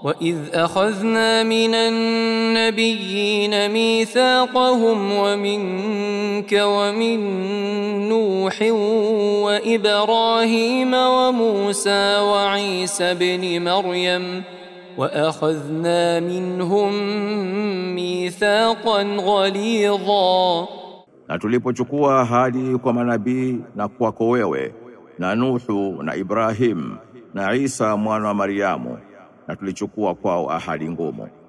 وإذ أخذنا من النبيين ميثاقهم ومنك ومن نوح وإبراهيم وموسى وعيسى بن مريم وأخذنا منهم ميثاقا غليظا. Na tulipochukua ahadi kwa manabii na kwako wewe na Nuhu na Ibrahim na Isa mwana wa Mariamu, na tulichukua kwao ahadi ngumu.